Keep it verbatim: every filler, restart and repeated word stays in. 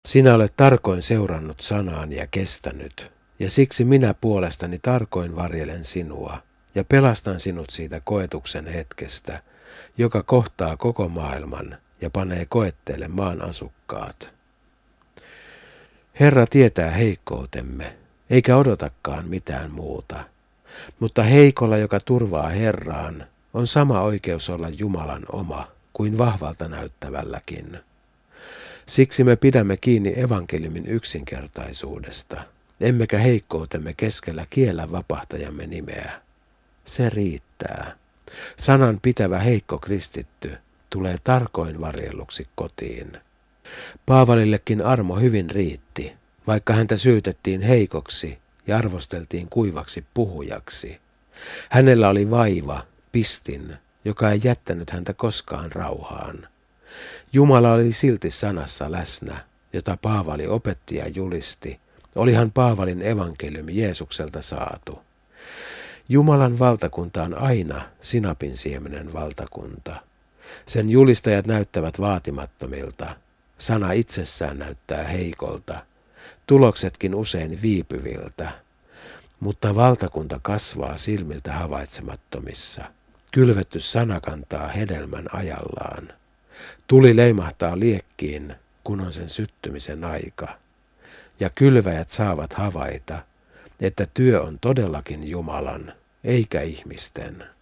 Sinä olet tarkoin seurannut sanaani ja kestänyt, ja siksi minä puolestani tarkoin varjelen sinua, ja pelastan sinut siitä koetuksen hetkestä, joka kohtaa koko maailman ja panee koetteelle maan asukkaat. Herra tietää heikkoutemme, eikä odotakaan mitään muuta, mutta heikolla, joka turvaa Herraan, on sama oikeus olla Jumalan oma kuin vahvalta näyttävälläkin. Siksi me pidämme kiinni evankeliumin yksinkertaisuudesta, emmekä heikkoutemme keskellä kiellä vapahtajamme nimeä. Se riittää. Sanan pitävä heikko kristitty tulee tarkoin varjelluksi kotiin. Paavalillekin armo hyvin riitti, vaikka häntä syytettiin heikoksi ja arvosteltiin kuivaksi puhujaksi. Hänellä oli vaiva, pistin, joka ei jättänyt häntä koskaan rauhaan. Jumala oli silti sanassa läsnä, jota Paavali opetti ja julisti. Olihan Paavalin evankeliumi Jeesukselta saatu. Jumalan valtakunta on aina sinapin siemenen valtakunta. Sen julistajat näyttävät vaatimattomilta. Sana itsessään näyttää heikolta. Tuloksetkin usein viipyviltä. Mutta valtakunta kasvaa silmiltä havaitsemattomissa. Kylvetty sana kantaa hedelmän ajallaan. Tuli leimahtaa liekkiin, kun on sen syttymisen aika. Ja kylväjät saavat havaita, että työ on todellakin Jumalan, eikä ihmisten.